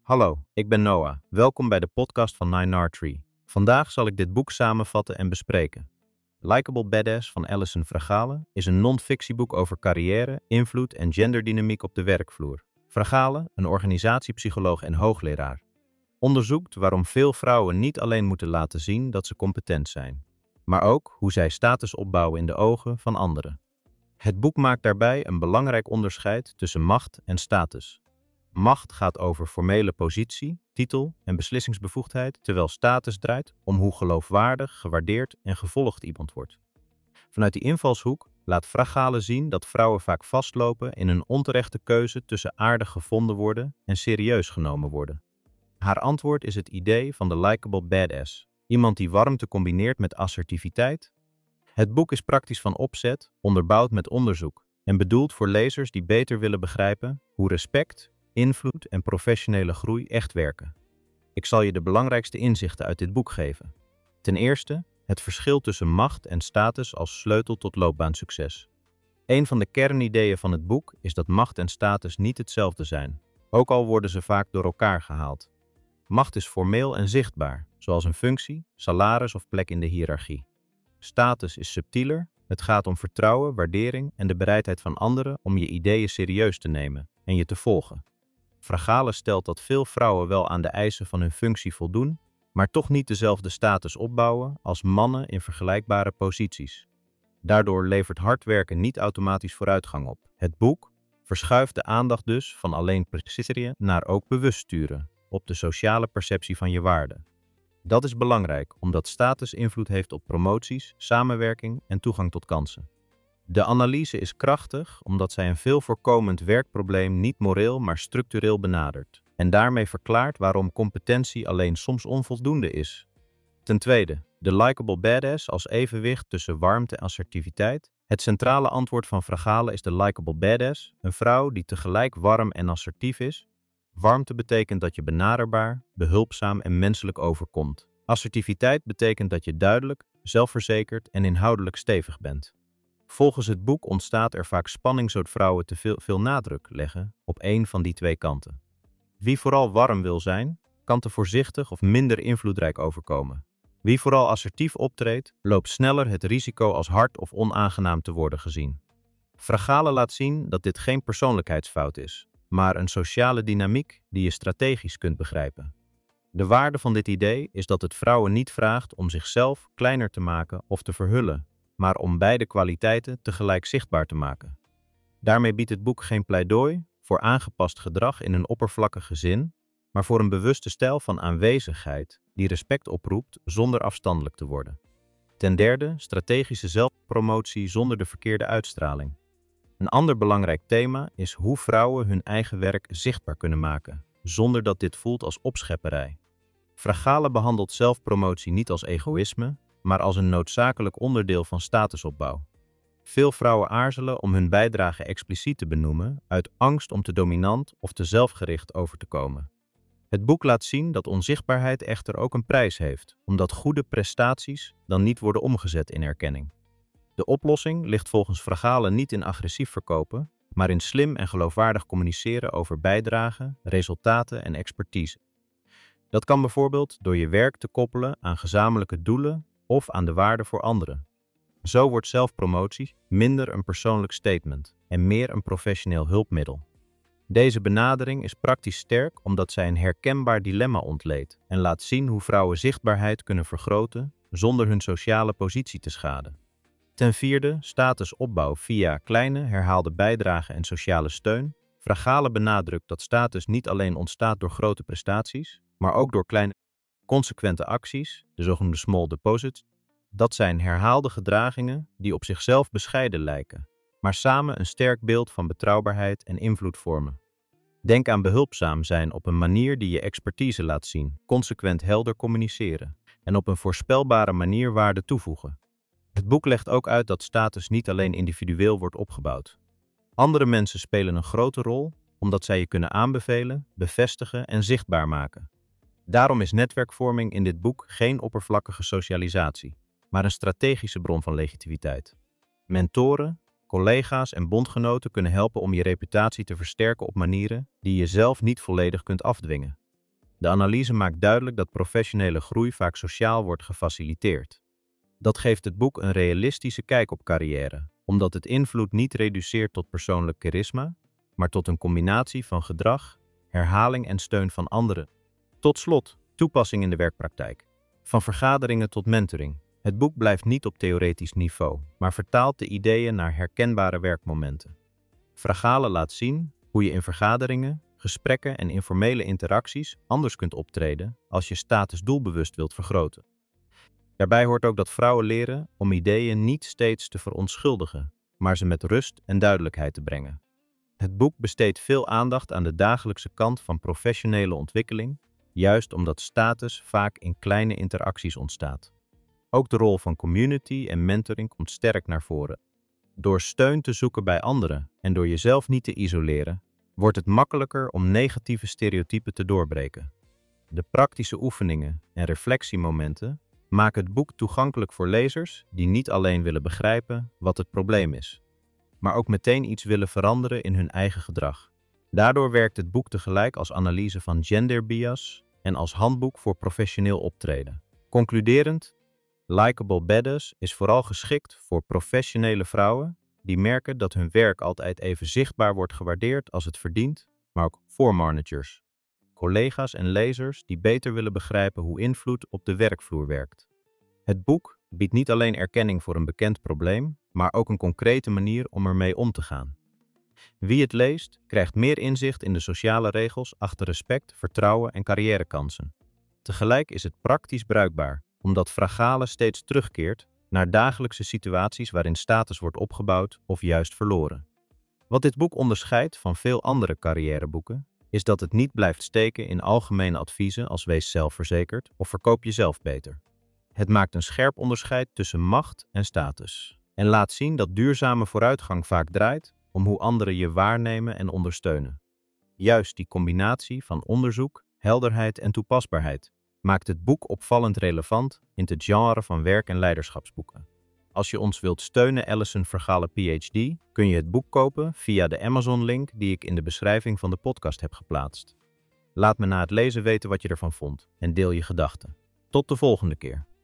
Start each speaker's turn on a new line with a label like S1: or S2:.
S1: Hallo, ik ben Noah. Welkom bij de podcast van Nine Tree. Vandaag zal ik dit boek samenvatten en bespreken. Likeable Badass van Alison Fragale is een non-fictieboek over carrière, invloed en genderdynamiek op de werkvloer. Fragale, een organisatiepsycholoog en hoogleraar, onderzoekt waarom veel vrouwen niet alleen moeten laten zien dat ze competent zijn, maar ook hoe zij status opbouwen in de ogen van anderen. Het boek maakt daarbij een belangrijk onderscheid tussen macht en status. Macht gaat over formele positie, titel en beslissingsbevoegdheid, terwijl status draait om hoe geloofwaardig, gewaardeerd en gevolgd iemand wordt. Vanuit die invalshoek laat Fragale zien dat vrouwen vaak vastlopen in een onterechte keuze tussen aardig gevonden worden en serieus genomen worden. Haar antwoord is het idee van de likable badass, iemand die warmte combineert met assertiviteit. Het boek is praktisch van opzet, onderbouwd met onderzoek en bedoeld voor lezers die beter willen begrijpen hoe respect, invloed en professionele groei echt werken. Ik zal je de belangrijkste inzichten uit dit boek geven. Ten eerste, het verschil tussen macht en status als sleutel tot loopbaansucces. Een van de kernideeën van het boek is dat macht en status niet hetzelfde zijn, ook al worden ze vaak door elkaar gehaald. Macht is formeel en zichtbaar, zoals een functie, salaris of plek in de hiërarchie. Status is subtieler, het gaat om vertrouwen, waardering en de bereidheid van anderen om je ideeën serieus te nemen en je te volgen. Fragale stelt dat veel vrouwen wel aan de eisen van hun functie voldoen, maar toch niet dezelfde status opbouwen als mannen in vergelijkbare posities. Daardoor levert hard werken niet automatisch vooruitgang op. Het boek verschuift de aandacht dus van alleen presteren naar ook bewust sturen op de sociale perceptie van je waarde. Dat is belangrijk omdat status invloed heeft op promoties, samenwerking en toegang tot kansen. De analyse is krachtig omdat zij een veel voorkomend werkprobleem niet moreel maar structureel benadert en daarmee verklaart waarom competentie alleen soms onvoldoende is. Ten tweede, de likable badass als evenwicht tussen warmte en assertiviteit. Het centrale antwoord van Fragale is de likable badass, een vrouw die tegelijk warm en assertief is. Warmte betekent dat je benaderbaar, behulpzaam en menselijk overkomt. Assertiviteit betekent dat je duidelijk, zelfverzekerd en inhoudelijk stevig bent. Volgens het boek ontstaat er vaak spanning zodat vrouwen te veel nadruk leggen op één van die twee kanten. Wie vooral warm wil zijn, kan te voorzichtig of minder invloedrijk overkomen. Wie vooral assertief optreedt, loopt sneller het risico als hard of onaangenaam te worden gezien. Fragale laat zien dat dit geen persoonlijkheidsfout is, maar een sociale dynamiek die je strategisch kunt begrijpen. De waarde van dit idee is dat het vrouwen niet vraagt om zichzelf kleiner te maken of te verhullen, maar om beide kwaliteiten tegelijk zichtbaar te maken. Daarmee biedt het boek geen pleidooi voor aangepast gedrag in een oppervlakkige zin, maar voor een bewuste stijl van aanwezigheid die respect oproept zonder afstandelijk te worden. Ten derde, strategische zelfpromotie zonder de verkeerde uitstraling. Een ander belangrijk thema is hoe vrouwen hun eigen werk zichtbaar kunnen maken, zonder dat dit voelt als opschepperij. Fragale behandelt zelfpromotie niet als egoïsme, maar als een noodzakelijk onderdeel van statusopbouw. Veel vrouwen aarzelen om hun bijdrage expliciet te benoemen uit angst om te dominant of te zelfgericht over te komen. Het boek laat zien dat onzichtbaarheid echter ook een prijs heeft, omdat goede prestaties dan niet worden omgezet in erkenning. De oplossing ligt volgens Fragale niet in agressief verkopen, maar in slim en geloofwaardig communiceren over bijdragen, resultaten en expertise. Dat kan bijvoorbeeld door je werk te koppelen aan gezamenlijke doelen of aan de waarde voor anderen. Zo wordt zelfpromotie minder een persoonlijk statement en meer een professioneel hulpmiddel. Deze benadering is praktisch sterk omdat zij een herkenbaar dilemma ontleedt en laat zien hoe vrouwen zichtbaarheid kunnen vergroten zonder hun sociale positie te schaden. Ten vierde, statusopbouw via kleine, herhaalde bijdragen en sociale steun. Fragale benadrukt dat status niet alleen ontstaat door grote prestaties, maar ook door kleine, consequente acties, de zogenoemde small deposits. Dat zijn herhaalde gedragingen die op zichzelf bescheiden lijken, maar samen een sterk beeld van betrouwbaarheid en invloed vormen. Denk aan behulpzaam zijn op een manier die je expertise laat zien, consequent helder communiceren en op een voorspelbare manier waarde toevoegen. Het boek legt ook uit dat status niet alleen individueel wordt opgebouwd. Andere mensen spelen een grote rol omdat zij je kunnen aanbevelen, bevestigen en zichtbaar maken. Daarom is netwerkvorming in dit boek geen oppervlakkige socialisatie, maar een strategische bron van legitimiteit. Mentoren, collega's en bondgenoten kunnen helpen om je reputatie te versterken op manieren die je zelf niet volledig kunt afdwingen. De analyse maakt duidelijk dat professionele groei vaak sociaal wordt gefaciliteerd. Dat geeft het boek een realistische kijk op carrière, omdat het invloed niet reduceert tot persoonlijk charisma, maar tot een combinatie van gedrag, herhaling en steun van anderen. Tot slot, toepassing in de werkpraktijk. Van vergaderingen tot mentoring. Het boek blijft niet op theoretisch niveau, maar vertaalt de ideeën naar herkenbare werkmomenten. Fragale laat zien hoe je in vergaderingen, gesprekken en informele interacties anders kunt optreden als je status doelbewust wilt vergroten. Daarbij hoort ook dat vrouwen leren om ideeën niet steeds te verontschuldigen, maar ze met rust en duidelijkheid te brengen. Het boek besteedt veel aandacht aan de dagelijkse kant van professionele ontwikkeling, juist omdat status vaak in kleine interacties ontstaat. Ook de rol van community en mentoring komt sterk naar voren. Door steun te zoeken bij anderen en door jezelf niet te isoleren, wordt het makkelijker om negatieve stereotypen te doorbreken. De praktische oefeningen en reflectiemomenten maken het boek toegankelijk voor lezers die niet alleen willen begrijpen wat het probleem is, maar ook meteen iets willen veranderen in hun eigen gedrag. Daardoor werkt het boek tegelijk als analyse van gender bias en als handboek voor professioneel optreden. Concluderend, Likeable Badass is vooral geschikt voor professionele vrouwen die merken dat hun werk altijd even zichtbaar wordt gewaardeerd als het verdient, maar ook voor managers, collega's en lezers die beter willen begrijpen hoe invloed op de werkvloer werkt. Het boek biedt niet alleen erkenning voor een bekend probleem, maar ook een concrete manier om ermee om te gaan. Wie het leest, krijgt meer inzicht in de sociale regels achter respect, vertrouwen en carrièrekansen. Tegelijk is het praktisch bruikbaar, omdat Fragale steeds terugkeert naar dagelijkse situaties waarin status wordt opgebouwd of juist verloren. Wat dit boek onderscheidt van veel andere carrièreboeken, is dat het niet blijft steken in algemene adviezen als wees zelfverzekerd of verkoop jezelf beter. Het maakt een scherp onderscheid tussen macht en status en laat zien dat duurzame vooruitgang vaak draait om hoe anderen je waarnemen en ondersteunen. Juist die combinatie van onderzoek, helderheid en toepasbaarheid maakt het boek opvallend relevant in het genre van werk- en leiderschapsboeken. Als je ons wilt steunen, Alison Fragale PhD, kun je het boek kopen via de Amazon-link die ik in de beschrijving van de podcast heb geplaatst. Laat me na het lezen weten wat je ervan vond en deel je gedachten. Tot de volgende keer.